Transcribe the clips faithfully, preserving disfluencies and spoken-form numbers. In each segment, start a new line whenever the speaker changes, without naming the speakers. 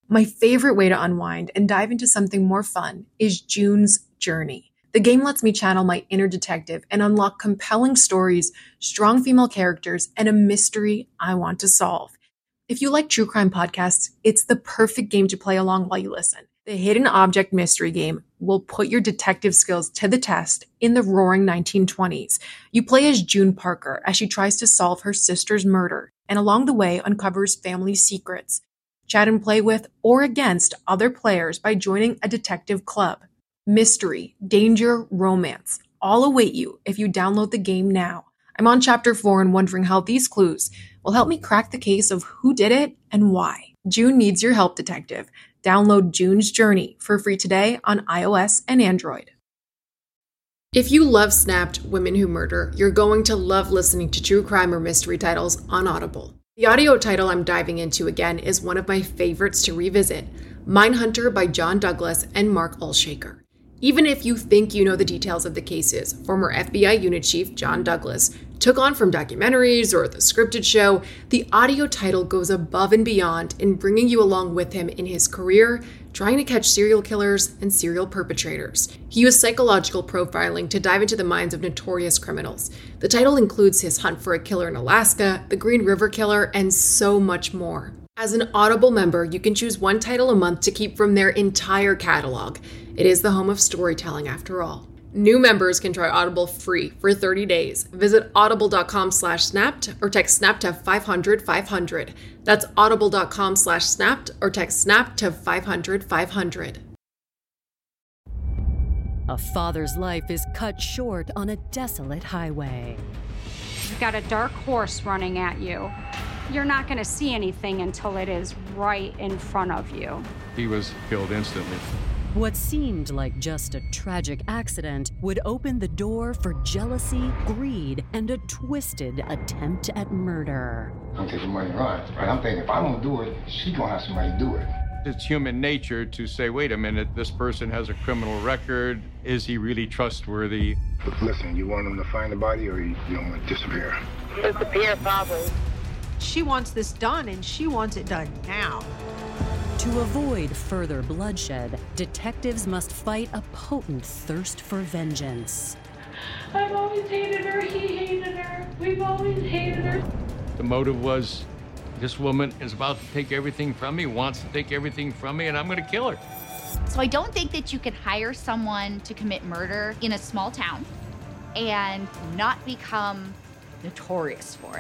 My favorite way to unwind and dive into something more fun is June's Journey. The game lets me channel my inner detective and unlock compelling stories, strong female characters, and a mystery I want to solve. If you like true crime podcasts, it's the perfect game to play along while you listen. The Hidden Object Mystery Game will put your detective skills to the test in the roaring nineteen twenties. You play as June Parker as she tries to solve her sister's murder, and along the way uncovers family secrets. Chat and play with or against other players by joining a detective club. Mystery, danger, romance all await you if you download the game now. I'm on chapter four and wondering how these clues will help me crack the case of who did it and why. June needs your help, detective. Download June's Journey for free today on iOS and Android. If you love Snapped Women Who Murder, you're going to love listening to true crime or mystery titles on Audible. The audio title I'm diving into again is one of my favorites to revisit, Mindhunter by John Douglas and Mark Olshaker. Even if you think you know the details of the cases former F B I unit chief John Douglas took on from documentaries or the scripted show, the audio title goes above and beyond in bringing you along with him in his career, trying to catch serial killers and serial perpetrators. He used psychological profiling to dive into the minds of notorious criminals. The title includes his hunt for a killer in Alaska, the Green River Killer, and so much more. As an Audible member, you can choose one title a month to keep from their entire catalog. It is the home of storytelling, after all. New members can try Audible free for thirty days. Visit audible.com slash snapped or text snap to five hundred five hundred. That's audible.com slash snapped or text snap to five hundred five hundred.
A father's life is cut short on a desolate highway.
You've got a dark horse running at you. You're not going to see anything until it is right in front of you.
He was killed instantly.
What seemed like just a tragic accident would open the door for jealousy, greed, and a twisted attempt at murder.
I'm taking money and run, right? I'm thinking if I don't do it, she's gonna have somebody do it.
It's human nature to say, wait a minute, this person has a criminal record. Is he really trustworthy?
But listen, you want them to find the body or you, you don't want to disappear?
Disappear, probably.
She wants this done, and she wants it done now.
To avoid further bloodshed, detectives must fight a potent thirst for vengeance.
I've always hated her, he hated her, we've always hated her.
The motive was, this woman is about to take everything from me, wants to take everything from me, and I'm gonna kill her.
So I don't think that you can hire someone to commit murder in a small town and not become notorious for it.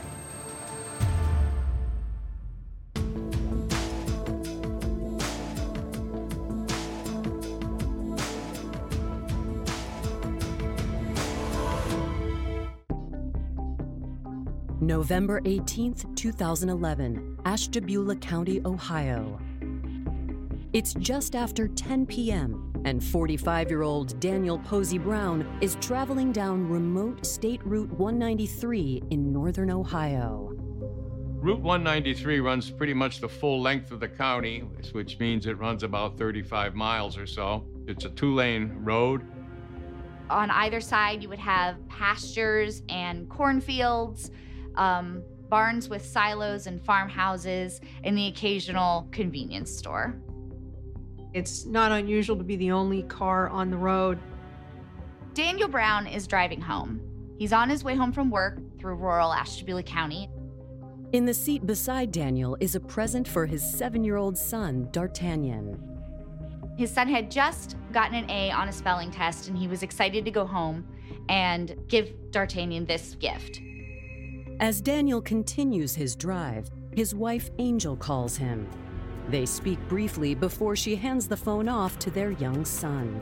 November eighteenth, two thousand eleven, Ashtabula County, Ohio. It's just after ten p.m., and forty-five-year-old Daniel Posey Brown is traveling down remote State Route one ninety-three in northern Ohio.
Route one ninety-three runs pretty much the full length of the county, which means it runs about thirty-five miles or so. It's a two-lane road.
On either side, you would have pastures and cornfields, um, barns with silos and farmhouses, and the occasional convenience store.
It's not unusual to be the only car on the road.
Daniel Brown is driving home. He's on his way home from work through rural Ashtabula County.
In the seat beside Daniel is a present for his seven-year-old son, D'Artagnan.
His son had just gotten an A on a spelling test, and he was excited to go home and give D'Artagnan this gift.
As Daniel continues his drive, his wife Angel calls him. They speak briefly before she hands the phone off to their young son.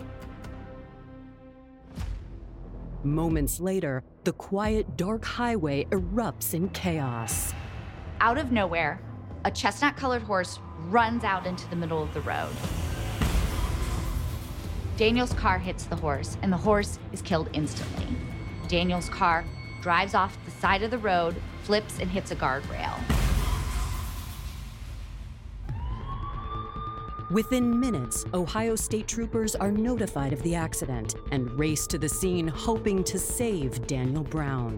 Moments later, the quiet, dark highway erupts in chaos.
Out of nowhere, a chestnut-colored horse runs out into the middle of the road. Daniel's car hits the horse, and the horse is killed instantly. Daniel's car drives off the side of the road, flips, and hits a guardrail.
Within minutes, Ohio State troopers are notified of the accident and race to the scene hoping to save Daniel Brown.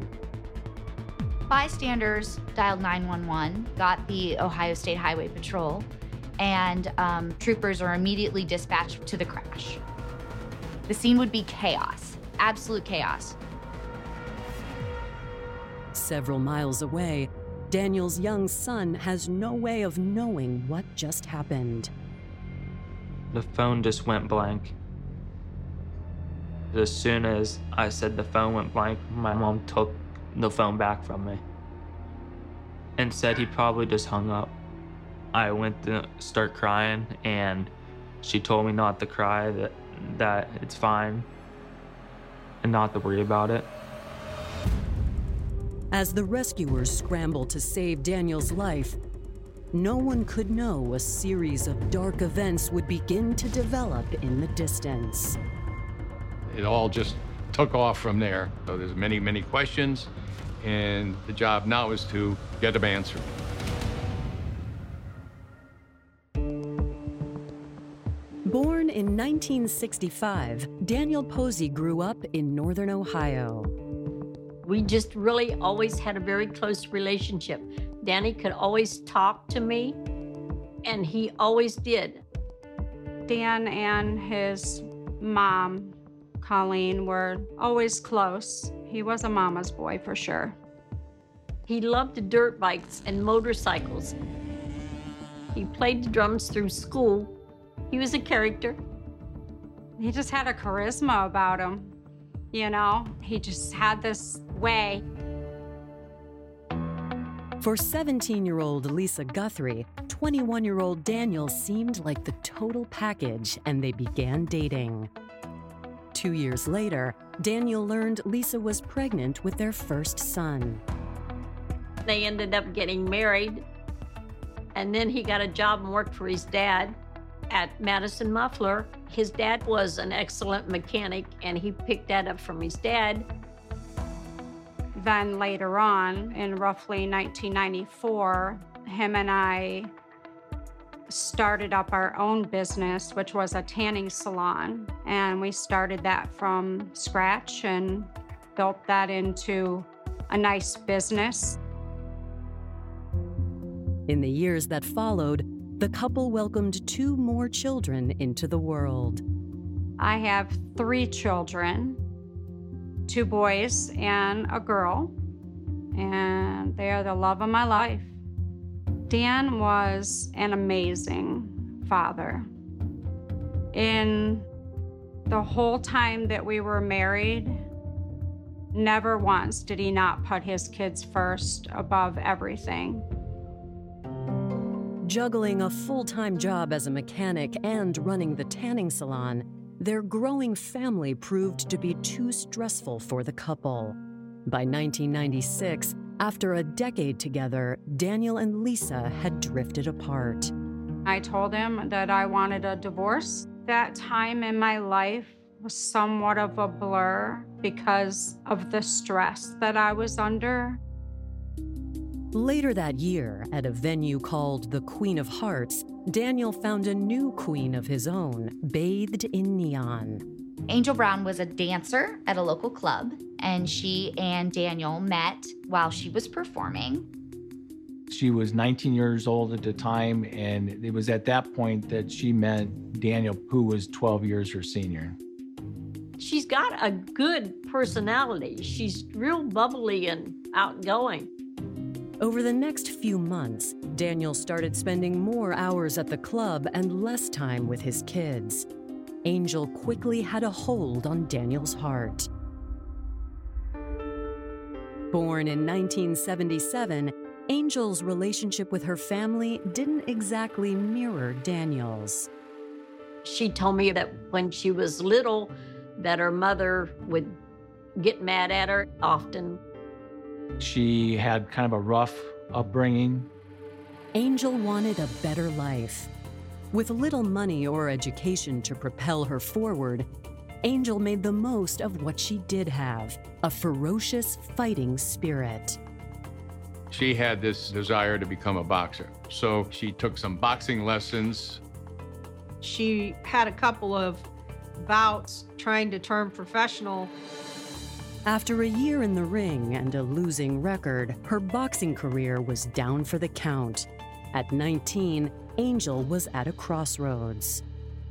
Bystanders dialed nine one one, got the Ohio State Highway Patrol, and um, troopers are immediately dispatched to the crash. The scene would be chaos, absolute chaos.
Several miles away, Daniel's young son has no way of knowing what just happened.
The phone just went blank. As soon as I said the phone went blank, my mom took the phone back from me and said he probably just hung up. I went to start crying, and she told me not to cry, that, that it's fine, and not to worry about it.
As the rescuers scrambled to save Daniel's life, no one could know a series of dark events would begin to develop in the distance.
It all just took off from there. So there's many, many questions, and the job now is to get them answered.
Born in nineteen sixty-five, Daniel Posey grew up in northern Ohio.
We just really always had a very close relationship. Danny could always talk to me, and he always did.
Dan and his mom, Colleen, were always close. He was a mama's boy for sure.
He loved the dirt bikes and motorcycles. He played the drums through school. He was a character.
He just had a charisma about him, you know? He just had this way.
For seventeen-year-old Lisa Guthrie, twenty-one-year-old Daniel seemed like the total package, and they began dating. Two years later, Daniel learned Lisa was pregnant with their first son.
They ended up getting married, and then he got a job and worked for his dad at Madison Muffler. His dad was an excellent mechanic, and he picked that up from his dad.
Then later on, in roughly nineteen ninety-four, him and I started up our own business, which was a tanning salon. And we started that from scratch and built that into a nice business.
In the years that followed, the couple welcomed two more children into the world.
I have three children, two boys and a girl, and they are the love of my life. Dan was an amazing father. In the whole time that we were married, never once did he not put his kids first above everything.
Juggling a full-time job as a mechanic and running the tanning salon, their growing family proved to be too stressful for the couple. By nineteen ninety-six, after a decade together, Daniel and Lisa had drifted apart.
I told him that I wanted a divorce. That time in my life was somewhat of a blur because of the stress that I was under.
Later that year, at a venue called the Queen of Hearts, Daniel found a new queen of his own, bathed in neon.
Angel Brown was a dancer at a local club, and she and Daniel met while she was performing.
She was nineteen years old at the time, and it was at that point that she met Daniel, who was twelve years her senior.
She's got a good personality. She's real bubbly and outgoing.
Over the next few months, Daniel started spending more hours at the club and less time with his kids. Angel quickly had a hold on Daniel's heart. Born in nineteen seventy-seven, Angel's relationship with her family didn't exactly mirror Daniel's.
She told me that when she was little, that her mother would get mad at her often.
She had kind of a rough upbringing.
Angel wanted a better life. With little money or education to propel her forward, Angel made the most of what she did have, a ferocious fighting spirit.
She had this desire to become a boxer, so she took some boxing lessons.
She had a couple of bouts trying to turn professional.
After a year in the ring and a losing record, her boxing career was down for the count. At nineteen, Angel was at a crossroads.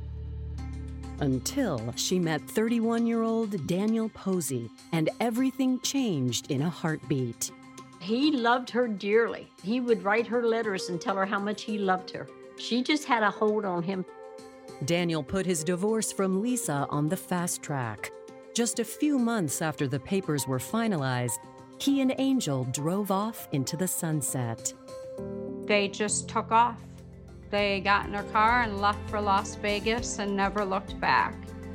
Until she met thirty-one-year-old Daniel Posey, and everything changed in a heartbeat.
He loved her dearly. He would write her letters and tell her how much he loved her. She just had a hold on him.
Daniel put his divorce from Lisa on the fast track. Just a few months after the papers were finalized, he and Angel drove off into the sunset.
They just took off. They got in their car and left for Las Vegas and never looked back.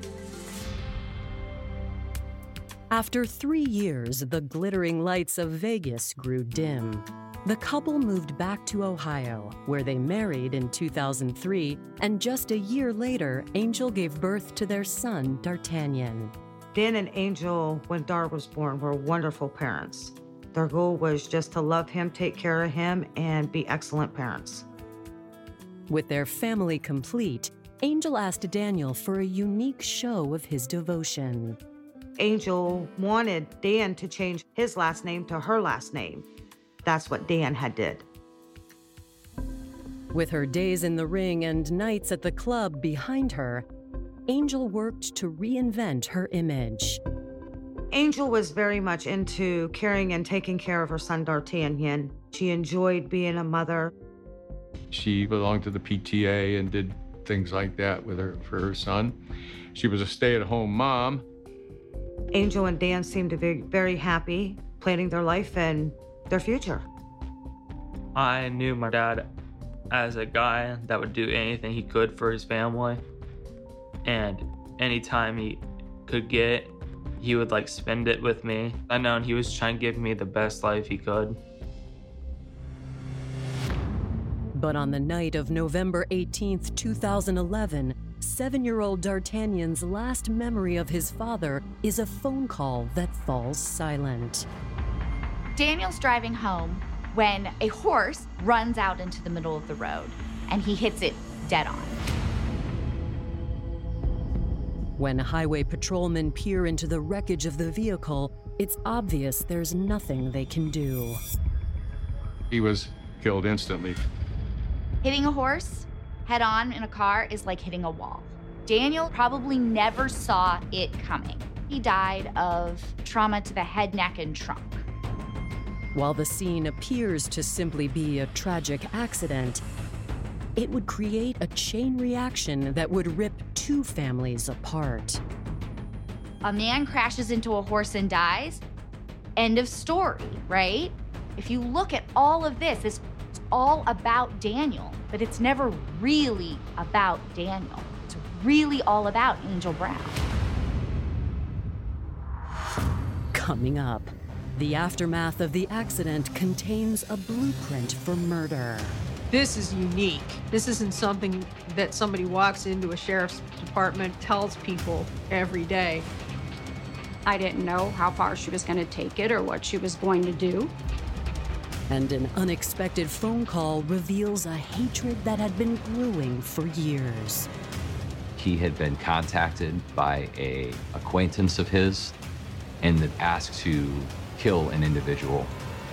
After three years, the glittering lights of Vegas grew dim. The couple moved back to Ohio, where they married in two thousand three, and just a year later, Angel gave birth to their son, D'Artagnan.
Dan and Angel, when Dar was born, were wonderful parents. Their goal was just to love him, take care of him, and be excellent parents.
With their family complete, Angel asked Daniel for a unique show of his devotion.
Angel wanted Dan to change his last name to her last name. That's what Dan had did.
With her days in the ring and nights at the club behind her, Angel worked to reinvent her image.
Angel was very much into caring and taking care of her son, D'Artagnan. She enjoyed being a mother.
She belonged to the P T A and did things like that with her for her son. She was a stay-at-home mom.
Angel and Dan seemed to be very happy, planning their life and their future.
I knew my dad as a guy that would do anything he could for his family. And anytime he could get, he would like spend it with me. I know he was trying to give me the best life he could.
But on the night of November eighteenth, two thousand eleven, seven-year-old D'Artagnan's last memory of his father is a phone call that falls silent.
Daniel's driving home when a horse runs out into the middle of the road, and he hits it dead on.
When highway patrolmen peer into the wreckage of the vehicle, it's obvious there's nothing they can do.
He was killed instantly.
Hitting a horse head-on in a car is like hitting a wall. Daniel probably never saw it coming. He died of trauma to the head, neck, and trunk.
While the scene appears to simply be a tragic accident, it would create a chain reaction that would rip two families apart.
A man crashes into a horse and dies. End of story, right? If you look at all of this, it's all about Daniel, but it's never really about Daniel. It's really all about Angel Brown.
Coming up, the aftermath of the accident contains a blueprint for murder.
This is unique. This isn't something that somebody walks into a sheriff's department, tells people every day.
I didn't know how far she was going to take it or what she was going to do.
And an unexpected phone call reveals a hatred that had been brewing for years.
He had been contacted by an acquaintance of his and asked to kill an individual.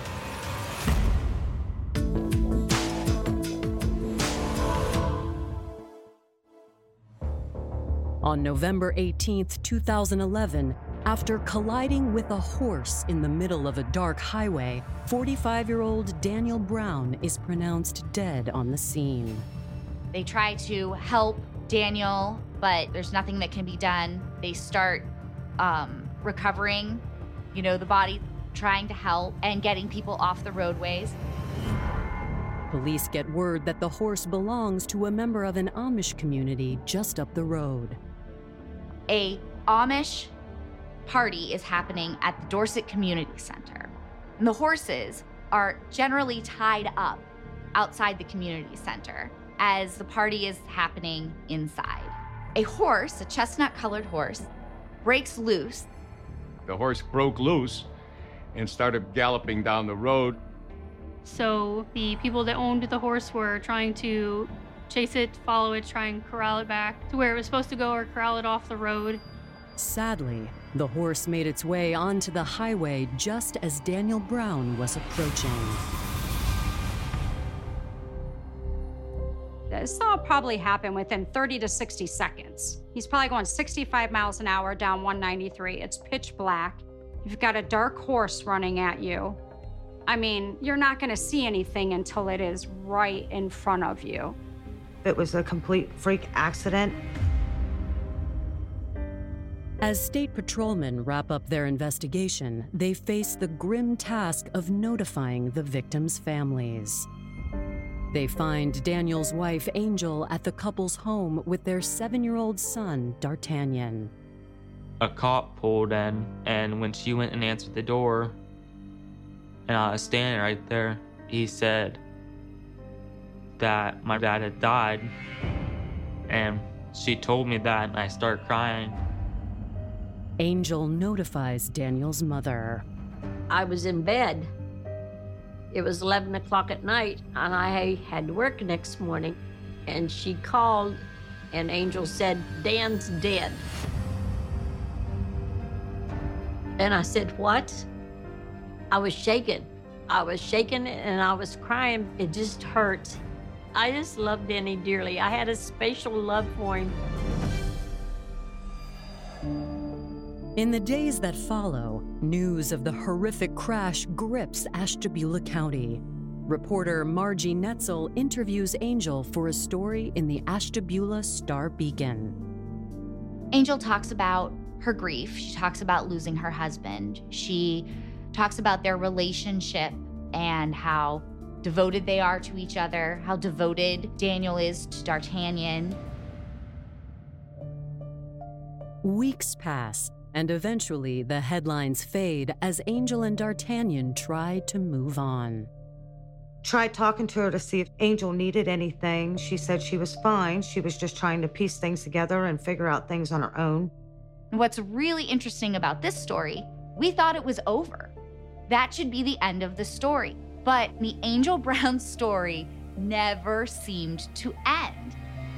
On November eighteenth, two thousand eleven, after colliding with a horse in the middle of a dark highway, forty-five-year-old Daniel Brown is pronounced dead on the scene.
They try to help Daniel, but there's nothing that can be done. They start um, recovering, you know, the body, trying to help and getting people off the roadways.
Police get word that the horse belongs to a member of an Amish community just up the road.
A Amish party is happening at the Dorset Community Center. And the horses are generally tied up outside the community center as the party is happening inside. A horse, a chestnut-colored horse, breaks loose.
The horse broke loose and started galloping down the road.
So the people that owned the horse were trying to chase it, follow it, try and corral it back to where it was supposed to go or corral it off the road.
Sadly, the horse made its way onto the highway just as Daniel Brown was approaching.
This all probably happened within thirty to sixty seconds. He's probably going sixty-five miles an hour down one ninety-three. It's pitch black. You've got a dark horse running at you. I mean, you're not gonna see anything until it is right in front of you.
It was a complete freak accident.
As state patrolmen wrap up their investigation, they face the grim task of notifying the victims' families. They find Daniel's wife, Angel, at the couple's home with their seven-year-old son, D'Artagnan.
A cop pulled in, and when she went and answered the door, and I was standing right there, he said that my dad had died, and she told me that, and I started crying.
Angel notifies Daniel's mother.
I was in bed. It was eleven o'clock at night, and I had to work next morning. And she called, and Angel said, "Dan's dead." And I said, "What?" I was shaking. I was shaking, and I was crying. It just hurt. I just loved Danny dearly. I had a special love for him.
In the days that follow, news of the horrific crash grips Ashtabula County. Reporter Margie Netzel interviews Angel for a story in the Ashtabula Star-Beacon.
Angel talks about her grief. She talks about losing her husband. She talks about their relationship and how devoted they are to each other, how devoted Daniel is to D'Artagnan.
Weeks pass, and eventually the headlines fade as Angel and D'Artagnan try to move on.
Tried talking to her to see if Angel needed anything. She said she was fine. She was just trying to piece things together and figure out things on her own.
What's really interesting about this story, we thought it was over. That should be the end of the story. But the Angel Brown story never seemed to end.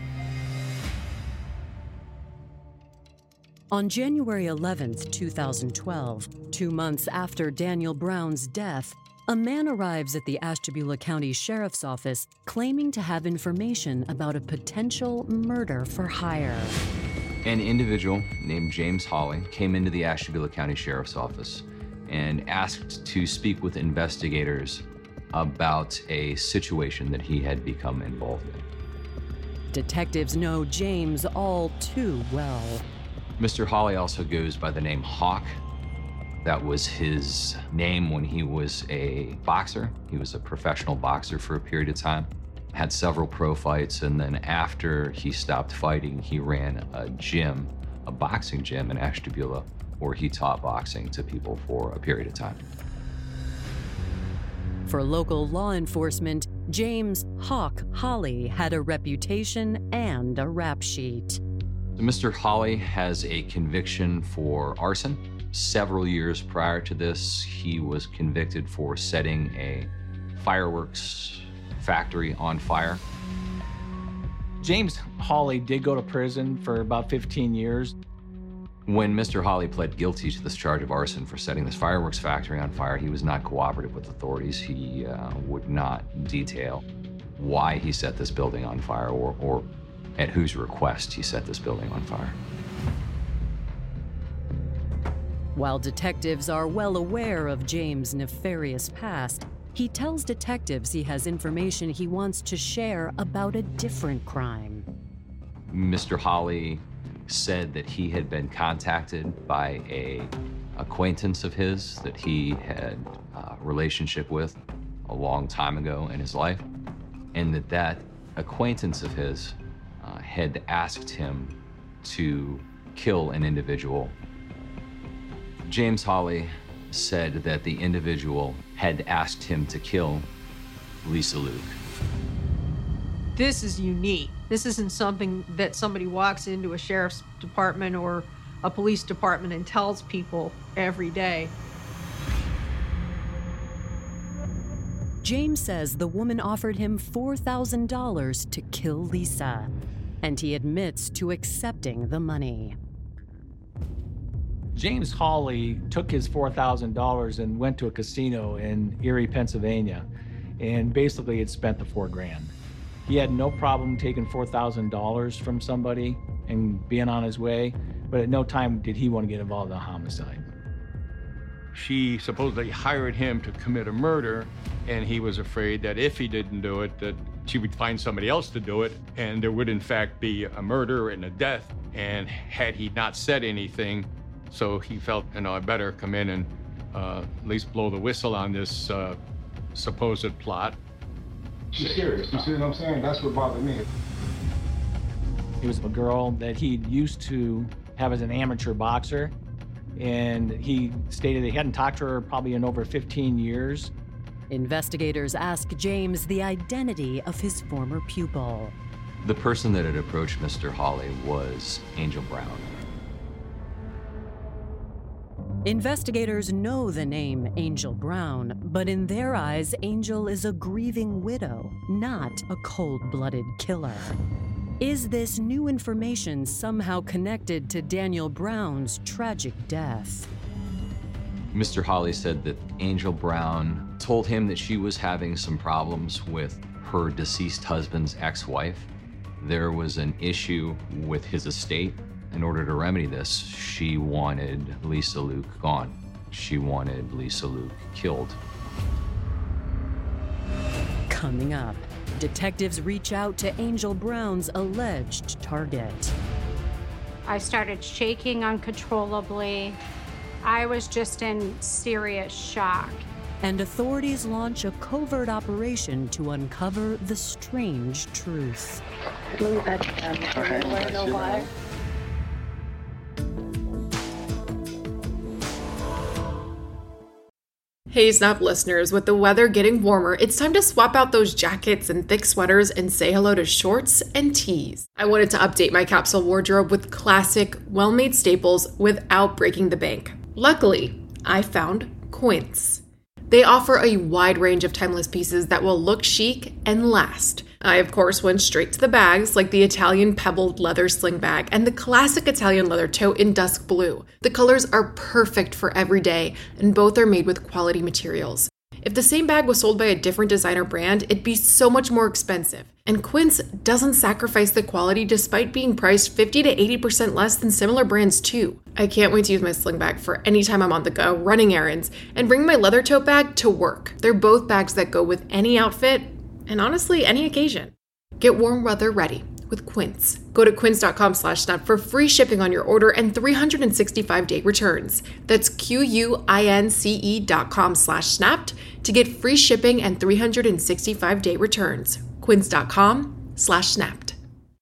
On January eleventh, two thousand twelve, two months after Daniel Brown's death, a man arrives at the Ashtabula County Sheriff's Office claiming to have information about a potential murder for hire.
An individual named James Hawley came into the Ashtabula County Sheriff's Office and asked to speak with investigators about a situation that he had become involved in.
Detectives know James all too well.
Mister Hawley also goes by the name Hawk. That was his name when he was a boxer. He was a professional boxer for a period of time. Had several pro fights, and then after he stopped fighting, he ran a gym, a boxing gym in Ashtabula, where he taught boxing to people for a period of time.
For local law enforcement, James Hawk Hawley had a reputation and a rap sheet.
Mister Hawley has a conviction for arson. Several years prior to this, he was convicted for setting a fireworks factory on fire.
James Hawley did go to prison for about fifteen years.
When Mister Hawley pled guilty to this charge of arson for setting this fireworks factory on fire, he was not cooperative with authorities. He uh, would not detail why he set this building on fire or, or at whose request he set this building on fire.
While detectives are well aware of James' nefarious past, he tells detectives he has information he wants to share about a different crime.
Mister Hawley said that he had been contacted by a acquaintance of his that he had a relationship with a long time ago in his life, and that that acquaintance of his uh, had asked him to kill an individual. James Hawley said that the individual had asked him to kill Lisa Luke.
This is unique. This isn't something that somebody walks into a sheriff's department or a police department and tells people every day.
James says the woman offered him four thousand dollars to kill Lisa, and he admits to accepting the money.
James Hawley took his four thousand dollars and went to a casino in Erie, Pennsylvania, and basically had spent the four grand. He had no problem taking four thousand dollars from somebody and being on his way, but at no time did he want to get involved in a homicide.
She supposedly hired him to commit a murder, and he was afraid that if he didn't do it, that she would find somebody else to do it, and there would in fact be a murder and a death. And had he not said anything, so he felt, you know, I better come in and uh, at least blow the whistle on this uh, supposed plot.
She's serious, you see what I'm saying? That's what bothered me.
It was a girl that he used to have as an amateur boxer, and he stated he hadn't talked to her probably in over fifteen years.
Investigators ask James the identity of his former pupil.
The person that had approached Mister Hawley was Angel Brown.
Investigators know the name Angel Brown, but in their eyes, Angel is a grieving widow, not a cold-blooded killer. Is this new information somehow connected to Daniel Brown's tragic death?
Mister Hawley said that Angel Brown told him that she was having some problems with her deceased husband's ex-wife. There was an issue with his estate. In order to remedy this, she wanted Lisa Luke gone. She wanted Lisa Luke killed.
Coming up, detectives reach out to Angel Brown's alleged target.
I started shaking uncontrollably. I was just in serious shock.
And authorities launch a covert operation to uncover the strange truth.
I know why.
Hey Snap listeners, with the weather getting warmer, it's time to swap out those jackets and thick sweaters and say hello to shorts and tees. I wanted to update my capsule wardrobe with classic, well-made staples without breaking the bank. Luckily, I found Quince. They offer a wide range of timeless pieces that will look chic and last. I, of course, went straight to the bags, like the Italian pebbled leather sling bag and the classic Italian leather tote in dusk blue. The colors are perfect for every day, and both are made with quality materials. If the same bag was sold by a different designer brand, it'd be so much more expensive. And Quince doesn't sacrifice the quality despite being priced fifty to eighty percent less than similar brands too. I can't wait to use my sling bag for any time I'm on the go, running errands, and bring my leather tote bag to work. They're both bags that go with any outfit, and honestly, any occasion. Get warm weather ready with Quince. Go to quince.com slash snap for free shipping on your order and three hundred sixty-five day returns. That's Q-U-I-N-C-E dot com slash snapped to get free shipping and three hundred sixty-five day returns. Quince.com slash snapped.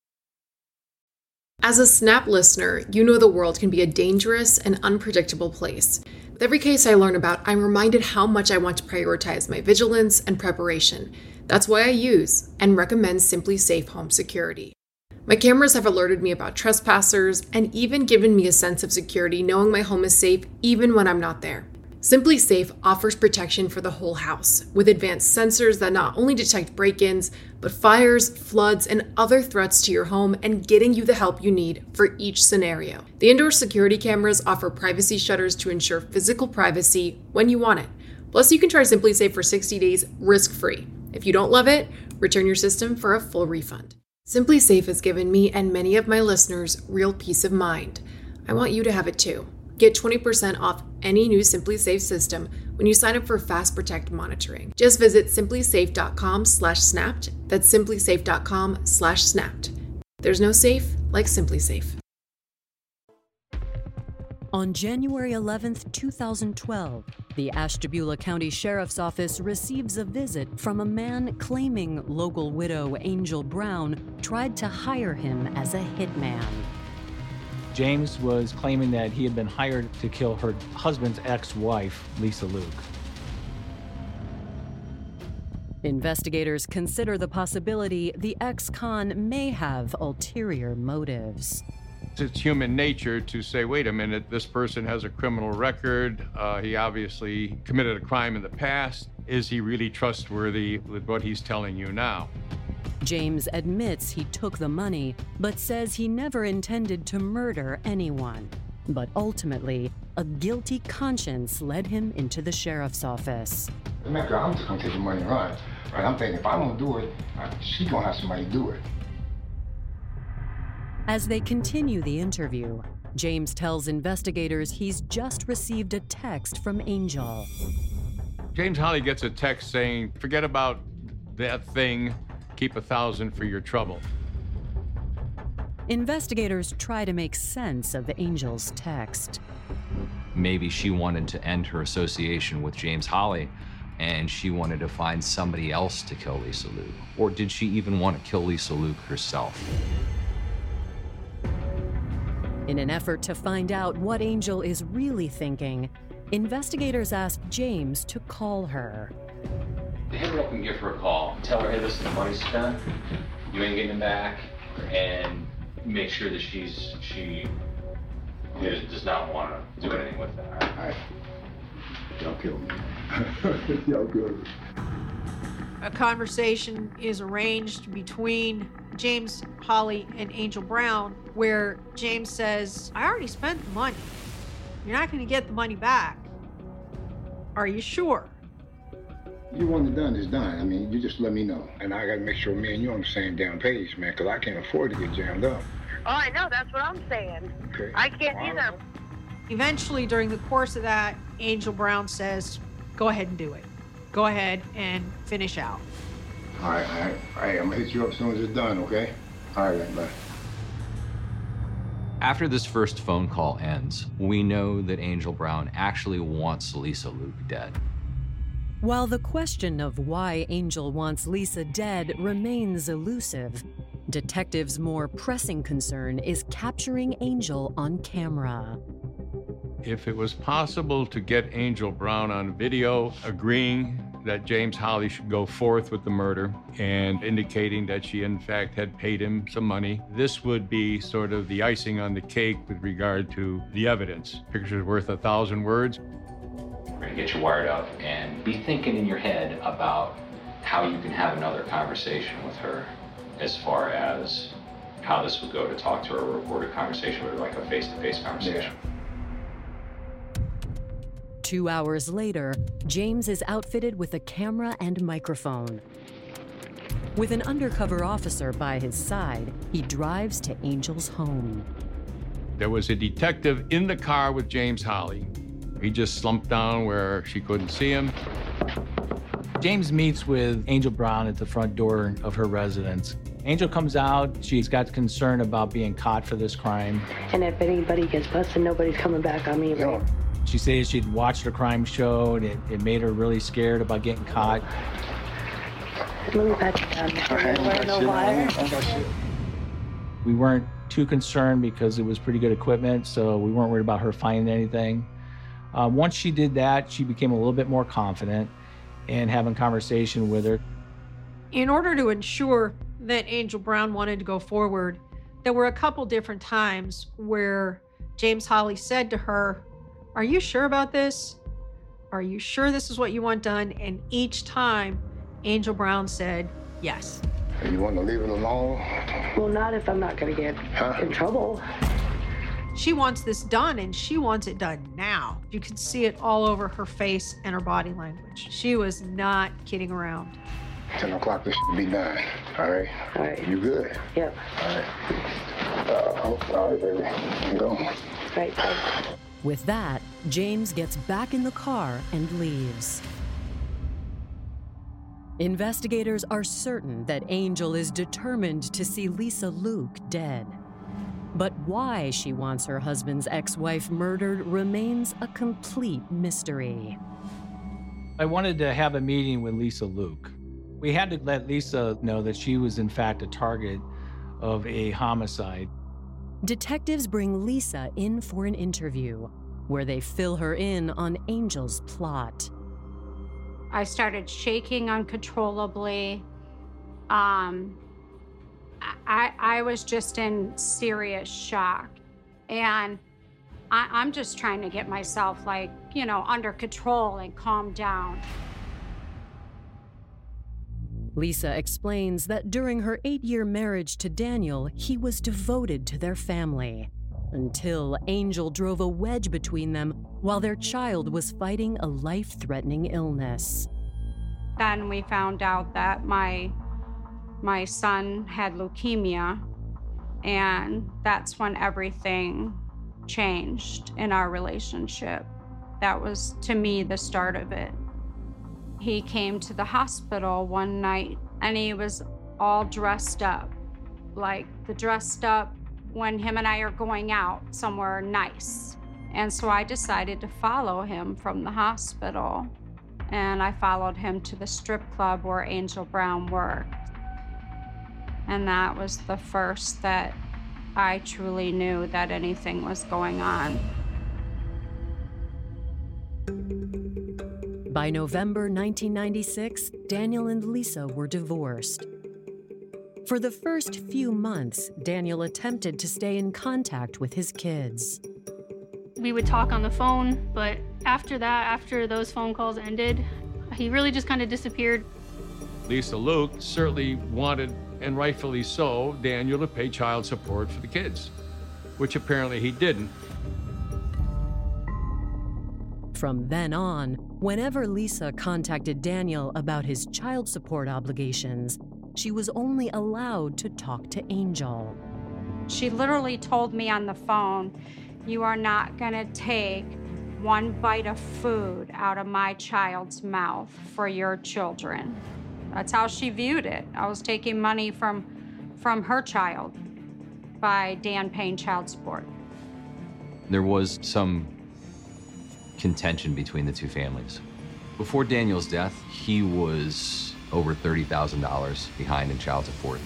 As a Snap listener, you know the world can be a dangerous and unpredictable place. With every case I learn about, I'm reminded how much I want to prioritize my vigilance and preparation. That's why I use and recommend Simply Safe Home Security. My cameras have alerted me about trespassers and even given me a sense of security knowing my home is safe even when I'm not there. Simply Safe offers protection for the whole house with advanced sensors that not only detect break-ins, but fires, floods, and other threats to your home and getting you the help you need for each scenario. The indoor security cameras offer privacy shutters to ensure physical privacy when you want it. Plus, you can try Simply Safe for sixty days risk-free. If you don't love it, return your system for a full refund. Simply Safe has given me and many of my listeners real peace of mind. I want you to have it too. Get twenty percent off any new Simply Safe system when you sign up for Fast Protect monitoring. Just visit simplysafe.com slash snapped. That's simplysafe.com slash snapped. There's no safe like Simply Safe.
On January eleventh, two thousand twelve, the Ashtabula County Sheriff's Office receives a visit from a man claiming local widow Angel Brown tried to hire him as a hitman.
James was claiming that he had been hired to kill her husband's ex-wife, Lisa Luke.
Investigators consider the possibility the ex-con may have ulterior motives.
It's human nature to say, wait a minute, this person has a criminal record. Uh, he obviously committed a crime in the past. Is he really trustworthy with what he's telling you now?
James admits he took the money, but says he never intended to murder anyone. But ultimately, a guilty conscience led him into the sheriff's office.
Man, girl, I'm just gonna take the money and run. Right, I'm thinking if I don't do it, she gonna have somebody do it.
As they continue the interview, James tells investigators he's just received a text from Angel.
James Holly gets a text saying, forget about that thing, keep a thousand for your trouble.
Investigators try to make sense of Angel's text.
Maybe she wanted to end her association with James Holly, and she wanted to find somebody else to kill Lisa Luke. Or did she even want to kill Lisa Luke herself?
In an effort to find out what Angel is really thinking, investigators ask James to call her.
Hit her up and give her a call. Tell her, hey, listen, the money's spent. You ain't getting it back. And make sure that she's, she is, does not want to do anything with that. All right?
Y'all kill me. Y'all good.
A conversation is arranged between James Holly and Angel Brown where James says, I already spent the money. You're not going to get the money back. Are you sure?
You want it done, it's done. I mean, you just let me know. And I got to make sure me and you on the same damn page, man, because I can't afford to get jammed up.
Oh, I know. That's what I'm saying.
Okay.
I can't
Well,
either.
Eventually, during the course of that, Angel Brown says, go ahead and do it. Go ahead and finish out.
All right, all right, all right. I'm going to hit you up as soon as it's done, okay? All right, then, bye.
After this first phone call ends, we know that Angel Brown actually wants Lisa Luke dead.
While the question of why Angel wants Lisa dead remains elusive, detectives' more pressing concern is capturing Angel on camera.
If it was possible to get Angel Brown on video agreeing that James Holly should go forth with the murder and indicating that she in fact had paid him some money, this would be sort of the icing on the cake with regard to the evidence. Picture's worth a thousand words.
We're gonna get you wired up and be thinking in your head about how you can have another conversation with her as far as how this would go to talk to her, a recorded conversation with her, like a face-to-face conversation.
Yeah.
Two hours later, James is outfitted with a camera and microphone. With an undercover officer by his side, he drives to Angel's home.
There was a detective in the car with James Holly. He just slumped down where she couldn't see him.
James meets with Angel Brown at the front door of her residence. Angel comes out. She's got concern about being caught for this crime.
And if anybody gets busted, nobody's coming back on me, right?
She says she'd watched a crime show and it, it made her really scared about getting caught.
Let me pat you down. I no wire.
We weren't too concerned because it was pretty good equipment, so we weren't worried about her finding anything. Uh, once she did that, she became a little bit more confident and having conversation with her.
In order to ensure that Angel Brown wanted to go forward, there were a couple different times where James Holly said to her, are you sure about this? Are you sure this is what you want done? And each time, Angel Brown said, yes.
You want to leave it alone?
Well, not if I'm not going to get huh? in trouble.
She wants this done, and she wants it done now. You can see it all over her face and her body language. She was not kidding around.
ten o'clock, this should be done. All right?
All right.
You good?
Yep.
All right. Uh, all right, baby. You go.
Right, bye.
With that, James gets back in the car and leaves. Investigators are certain that Angel is determined to see Lisa Luke dead. But why she wants her husband's ex-wife murdered remains a complete mystery.
I wanted to have a meeting with Lisa Luke. We had to let Lisa know that she was in fact a target of a homicide.
Detectives bring Lisa in for an interview, where they fill her in on Angel's plot.
I started shaking uncontrollably. Um, I, I was just in serious shock. And I, I'm just trying to get myself, like, you know, under control and calm down.
Lisa explains that during her eight-year marriage to Daniel, he was devoted to their family, until Angel drove a wedge between them while their child was fighting a life-threatening illness.
Then we found out that my, my son had leukemia, and that's when everything changed in our relationship. That was, to me, the start of it. He came to the hospital one night, and he was all dressed up, like the dressed up when him and I are going out somewhere nice. And so I decided to follow him from the hospital, and I followed him to the strip club where Angel Brown worked. And that was the first that I truly knew that anything was going on.
By November nineteen ninety-six, Daniel and Lisa were divorced. For the first few months, Daniel attempted to stay in contact with his kids.
We would talk on the phone, but after that, after those phone calls ended, he really just kind of disappeared.
Lisa Luke certainly wanted, and rightfully so, Daniel to pay child support for the kids, which apparently he didn't.
From then on, whenever Lisa contacted Daniel about his child support obligations, she was only allowed to talk to Angel.
She literally told me on the phone, "You are not gonna take one bite of food out of my child's mouth for your children." That's how she viewed it. I was taking money from, from her child by Dan paying child support.
There was some contention between the two families. Before Daniel's death, he was over thirty thousand dollars behind in child support.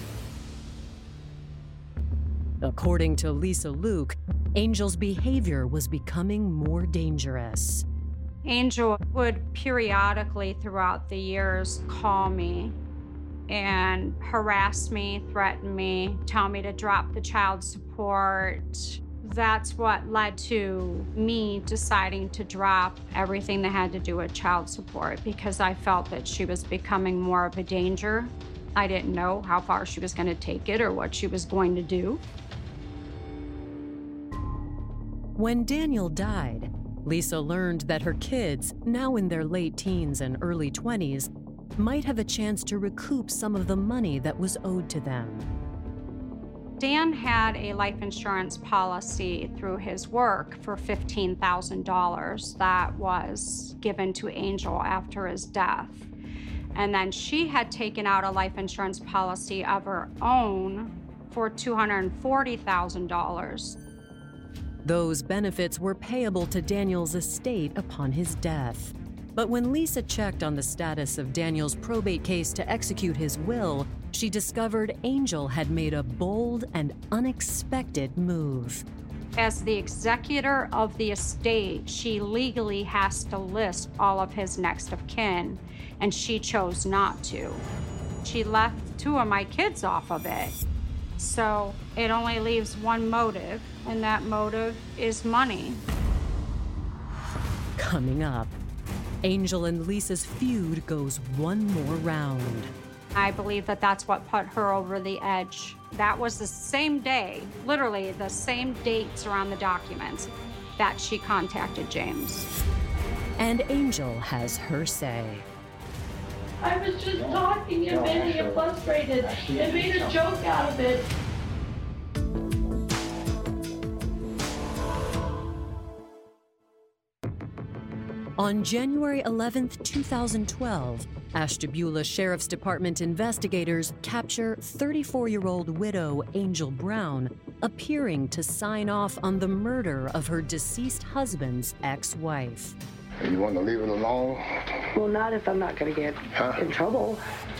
According to Lisa Luke, Angel's behavior was becoming more dangerous.
Angel would periodically throughout the years call me and harass me, threaten me, tell me to drop the child support. That's what led to me deciding to drop everything that had to do with child support, because I felt that she was becoming more of a danger. I didn't know how far she was going to take it or what she was going to do.
When Daniel died, Lisa learned that her kids, now in their late teens and early twenties, might have a chance to recoup some of the money that was owed to them.
Dan had a life insurance policy through his work for fifteen thousand dollars that was given to Angel after his death. And then she had taken out a life insurance policy of her own for two hundred forty thousand dollars.
Those benefits were payable to Daniel's estate upon his death. But when Lisa checked on the status of Daniel's probate case to execute his will, she discovered Angel had made a bold and unexpected move.
As the executor of the estate, she legally has to list all of his next of kin, and she chose not to. She left two of my kids off of it. So it only leaves one motive, and that motive is money.
Coming up, Angel and Lisa's feud goes one more round.
I believe that that's what put her over the edge. That was the same day, literally the same dates around the documents, that she contacted James.
And Angel has her say.
I was just talking and made him frustrated and made a joke out of it.
On January eleventh, two thousand twelve, Ashtabula Sheriff's Department investigators capture thirty-four-year-old widow Angel Brown appearing to sign off on the murder of her deceased husband's ex-wife.
And you want to leave it alone?
Well, not if I'm not going to get huh? in trouble.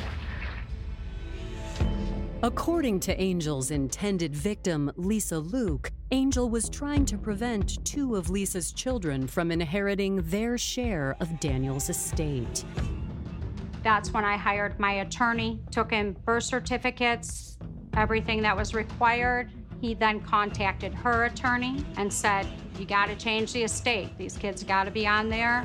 According to Angel's intended victim, Lisa Luke, Angel was trying to prevent two of Lisa's children from inheriting their share of Daniel's estate.
That's when I hired my attorney, took in birth certificates, everything that was required. He then contacted her attorney and said, you gotta change the estate. These kids gotta be on there.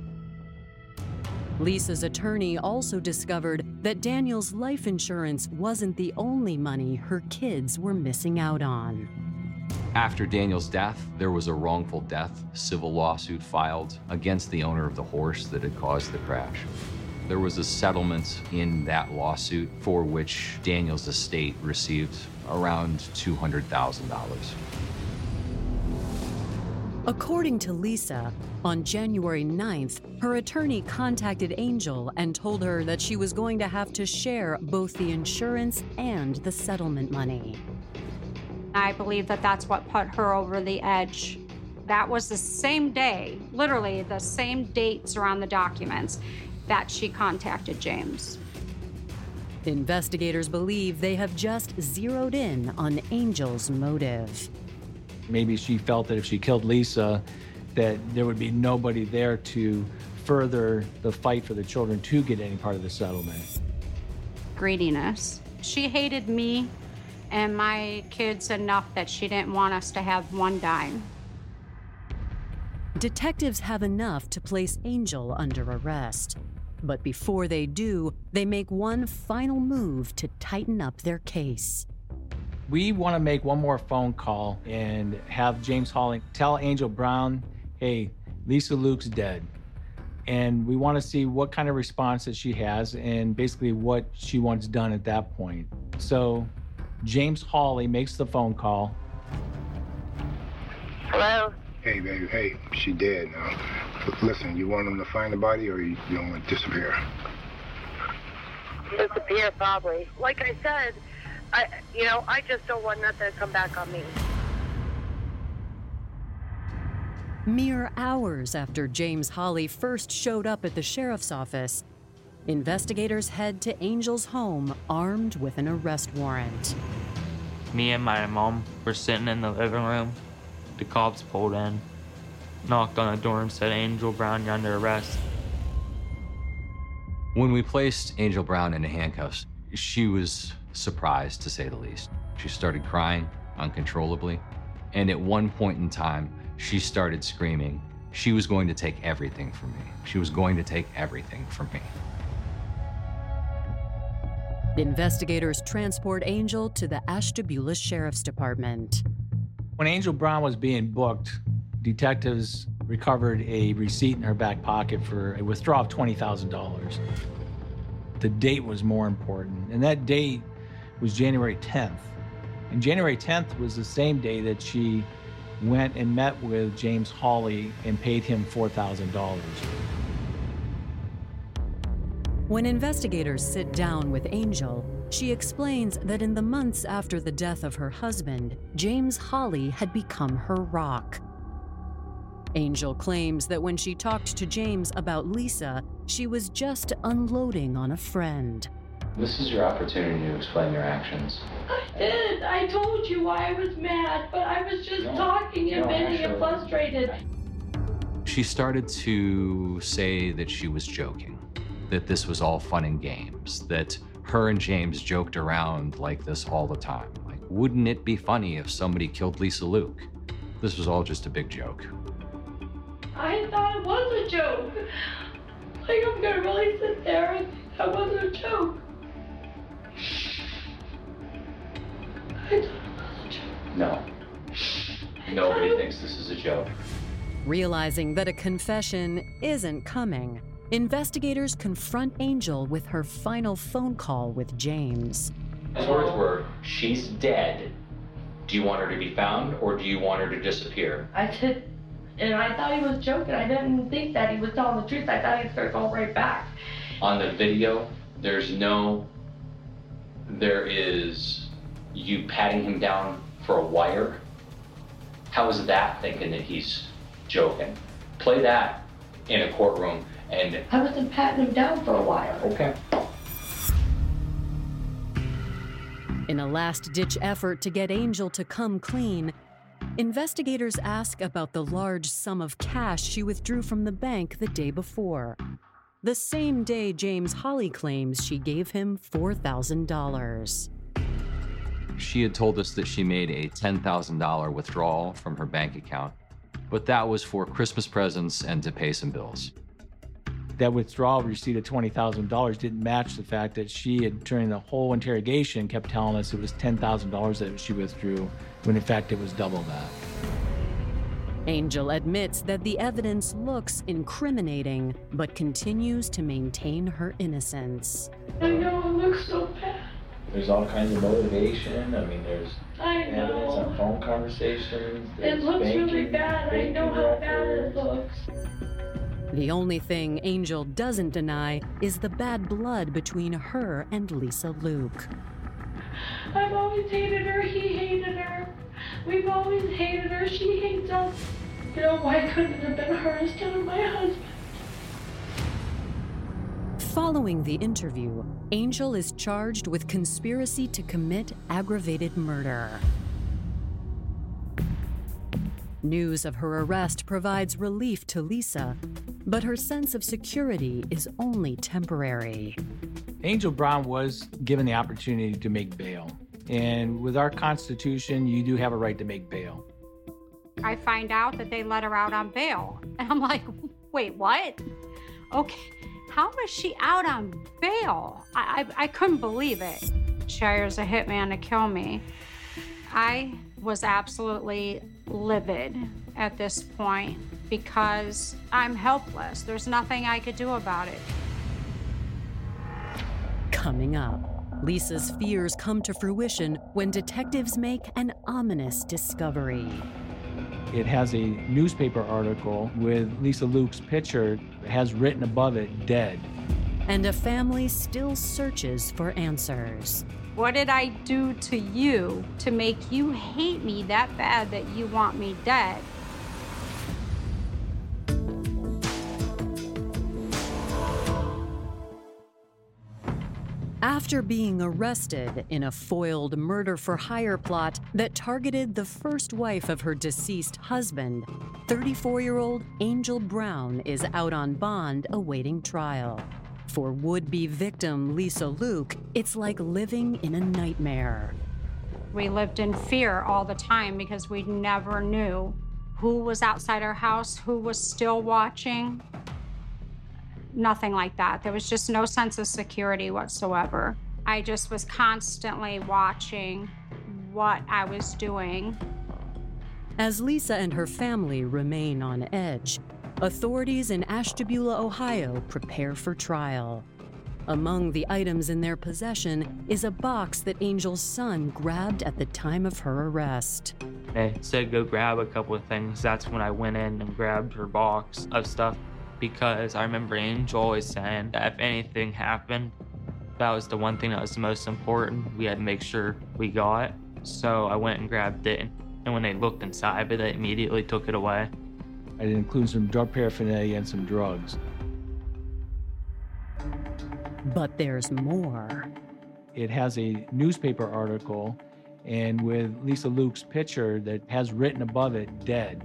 Lisa's attorney also discovered that Daniel's life insurance wasn't the only money her kids were missing out on.
After Daniel's death, there was a wrongful death civil lawsuit filed against the owner of the horse that had caused the crash. There was a settlement in that lawsuit for which Daniel's estate received around two hundred thousand dollars.
According to Lisa, on January ninth, her attorney contacted Angel and told her that she was going to have to share both the insurance and the settlement money.
I believe that that's what put her over the edge. That was the same day, literally the same dates around the documents, that she contacted James.
Investigators believe they have just zeroed in on Angel's motive.
Maybe she felt that if she killed Lisa, that there would be nobody there to further the fight for the children to get any part of the settlement.
Greediness. She hated me and my kids enough that she didn't want us to have one dime.
Detectives have enough to place Angel under arrest. But before they do, they make one final move to tighten up their case.
We want to make one more phone call and have James Hawley tell Angel Brown, hey, Lisa Luke's dead. And we want to see what kind of response that she has and basically what she wants done at that point. So James Hawley makes the phone call.
Hello?
Hey, baby, hey, she dead now. Listen, you want them to find the body or you don't want to disappear?
Disappear, probably. Like I said, I, you know, I just don't want nothing to come back on me.
Mere hours after James Hawley first showed up at the sheriff's office, investigators head to Angel's home armed with an arrest warrant.
Me and my mom were sitting in the living room. The cops pulled in, knocked on the door and said, Angel Brown, you're under arrest.
When we placed Angel Brown into handcuffs, she was surprised, to say the least. She started crying uncontrollably, and at one point in time, she started screaming. She was going to take everything from me. She was going to take everything from me.
Investigators transport Angel to the Ashtabula Sheriff's Department.
When Angel Brown was being booked, detectives recovered a receipt in her back pocket for a withdrawal of twenty thousand dollars. The date was more important, and that date was January tenth. And January tenth was the same day that she went and met with James Hawley and paid him four thousand dollars.
When investigators sit down with Angel, she explains that in the months after the death of her husband, James Hawley had become her rock. Angel claims that when she talked to James about Lisa, she was just unloading on a friend.
This is your opportunity to explain your actions.
I did. I told you why I was mad, but I was just no, talking and no, venting and frustrated.
She started to say that she was joking, that this was all fun and games, that her and James joked around like this all the time. Like, wouldn't it be funny if somebody killed Lisa Luke? This was all just a big joke.
I thought it was a joke. Like, I'm gonna really sit there and think that wasn't a joke. I thought it was a joke.
No. Nobody thinks this is a joke.
Realizing that a confession isn't coming, investigators confront Angel with her final phone call with James.
His words were, she's dead. Do you want her to be found or do you want her to disappear?
I did. And I thought he was joking. I didn't think that he was telling the truth. I thought he'd start going right back.
On the video, there's no, there is you patting him down for a wire. How is that thinking that he's joking? Play that in a courtroom and...
I wasn't patting him down for a wire.
Okay.
In a last-ditch effort to get Angel to come clean, investigators ask about the large sum of cash she withdrew from the bank the day before, the same day James Hawley claims she gave him four thousand dollars.
She had told us that she made a ten thousand dollars withdrawal from her bank account, but that was for Christmas presents and to pay some bills.
That withdrawal receipt of twenty thousand dollars didn't match the fact that she had, during the whole interrogation, kept telling us it was ten thousand dollars that she withdrew, when in fact it was double that.
Angel admits that the evidence looks incriminating, but continues to maintain her innocence.
I know it looks so bad.
There's all kinds of motivation. I mean, there's
I
evidence
know.
on phone conversations.
It looks really bad. I know how bad it looks.
The only thing Angel doesn't deny is the bad blood between her and Lisa Luke.
I've always hated her. He hated her. We've always hated her. She hates us. You know, why couldn't it have been her instead of my husband?
Following the interview, Angel is charged with conspiracy to commit aggravated murder. News of her arrest provides relief to Lisa, but her sense of security is only temporary.
Angel Brown was given the opportunity to make bail. And with our Constitution, you do have a right to make bail.
I find out that they let her out on bail. And I'm like, wait, what? Okay, how was she out on bail? I, I, I couldn't believe it. She hires a hitman to kill me. I was absolutely livid at this point because I'm helpless. There's nothing I could do about it.
Coming up, Lisa's fears come to fruition when detectives make an ominous discovery.
It has a newspaper article with Lisa Luke's picture. It has written above it, dead.
And a family still searches for answers.
What did I do to you to make you hate me that bad that you want me dead?
After being arrested in a foiled murder-for-hire plot that targeted the first wife of her deceased husband, thirty-four-year-old Angel Brown is out on bond awaiting trial. For would-be victim Lisa Luke, it's like living in a nightmare.
We lived in fear all the time because we never knew who was outside our house, who was still watching. Nothing like that. There was just no sense of security whatsoever. I just was constantly watching what I was doing.
As Lisa and her family remain on edge, authorities in Ashtabula, Ohio prepare for trial. Among the items in their possession is a box that Angel's son grabbed at the time of her arrest.
They said go grab a couple of things. That's when I went in and grabbed her box of stuff, because I remember Angel always saying that if anything happened, that was the one thing that was the most important. We had to make sure we got. So I went and grabbed it, and when they looked inside of it, they immediately took it away.
It includes some drug paraphernalia and some drugs.
But there's more.
It has a newspaper article, and with Lisa Luke's picture that has written above it, dead.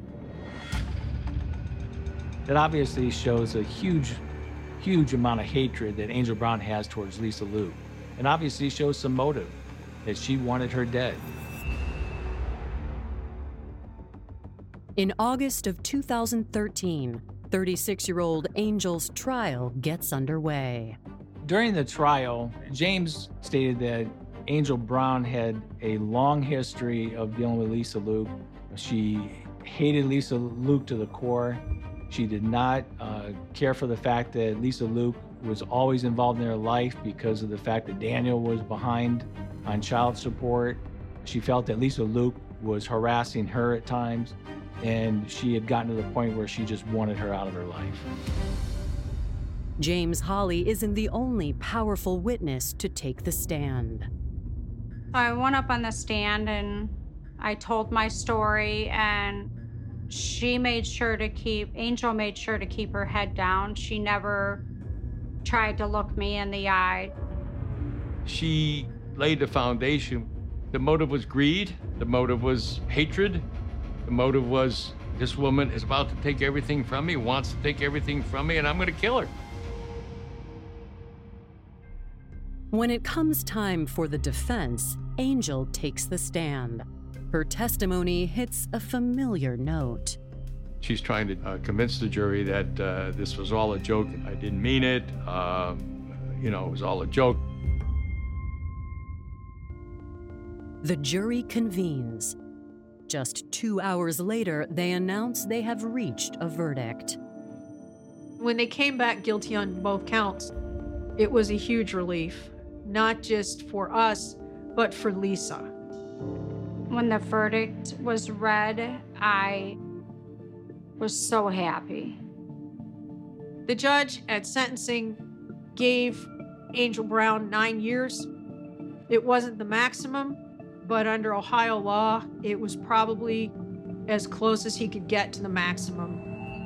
That obviously shows a huge, huge amount of hatred that Angel Brown has towards Lisa Luke. And obviously shows some motive, that she wanted her dead.
In August of two thousand thirteen, thirty-six-year-old Angel's trial gets underway.
During the trial, James stated that Angel Brown had a long history of dealing with Lisa Luke. She hated Lisa Luke to the core. She did not uh, care for the fact that Lisa Luke was always involved in her life because of the fact that Daniel was behind on child support. She felt that Lisa Luke was harassing her at times, and she had gotten to the point where she just wanted her out of her life.
James Hawley isn't the only powerful witness to take the stand.
I went up on the stand and I told my story, and she made sure to keep, Angel made sure to keep her head down. She never tried to look me in the eye.
She laid the foundation. The motive was greed. The motive was hatred. The motive was, this woman is about to take everything from me, wants to take everything from me, and I'm going to kill her.
When it comes time for the defense, Angel takes the stand. Her testimony hits a familiar note.
She's trying to uh, convince the jury that uh, this was all a joke. I didn't mean it. Um, you know, it was all a joke.
The jury convenes. Just two hours later, they announce they have reached a verdict.
When they came back guilty on both counts, it was a huge relief, not just for us, but for Lisa.
When the verdict was read, I was so happy.
The judge at sentencing gave Angel Brown nine years. It wasn't the maximum, but under Ohio law, it was probably as close as he could get to the maximum.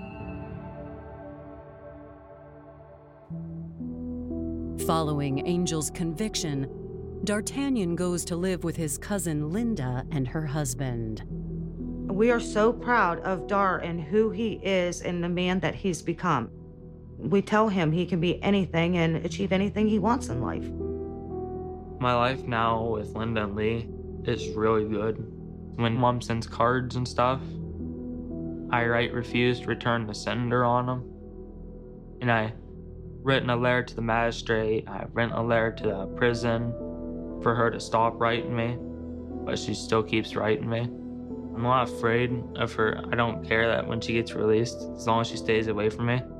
Following Angel's conviction, D'Artagnan goes to live with his cousin Linda and her husband.
We are so proud of Dar and who he is and the man that he's become. We tell him he can be anything and achieve anything he wants in life.
My life now with Linda and Lee is really good. When Mom sends cards and stuff, I write refused return to sender on them. And I written a letter to the magistrate, I've written a letter to the prison for her to stop writing me, but she still keeps writing me. I'm not afraid of her. I don't care that when she gets released, as long as she stays away from me.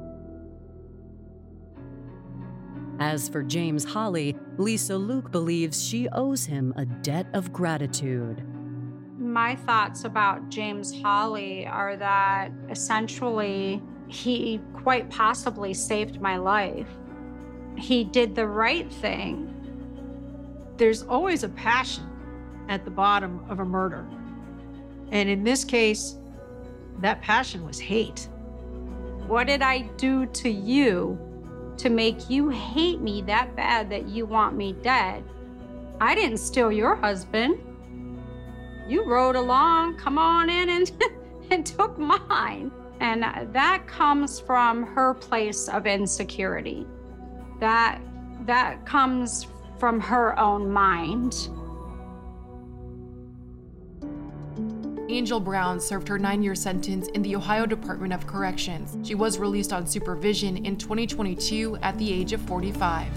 As for James Hawley, Lisa Luke believes she owes him a debt of gratitude.
My thoughts about James Hawley are that essentially he quite possibly saved my life. He did the right thing.
There's always a passion at the bottom of a murder. And in this case, that passion was hate.
What did I do to you to make you hate me that bad that you want me dead? I didn't steal your husband. You rode along, come on in and, and took mine. And that comes from her place of insecurity. That, that comes from her own mind.
Angel Brown served her nine-year sentence in the Ohio Department of Corrections. She was released on supervision in twenty twenty-two at the age of forty-five.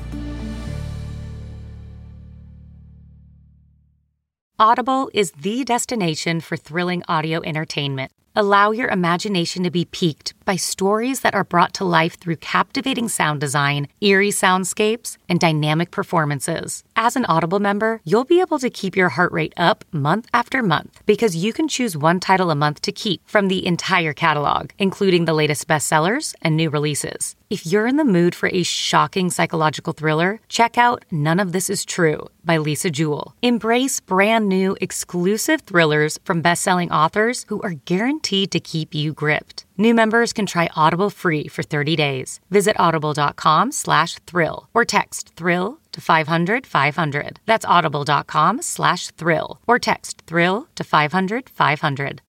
Audible is the destination for thrilling audio entertainment. Allow your imagination to be piqued by stories that are brought to life through captivating sound design, eerie soundscapes, and dynamic performances. As an Audible member, you'll be able to keep your heart rate up month after month because you can choose one title a month to keep from the entire catalog, including the latest bestsellers and new releases. If you're in the mood for a shocking psychological thriller, check out None of This Is True by Lisa Jewell. Embrace brand new exclusive thrillers from best-selling authors who are guaranteed to keep you gripped. New members can try Audible free for thirty days. Visit audible.com slash thrill or text thrill to five hundred five hundred. That's audible.com slash thrill or text thrill to five hundred five hundred.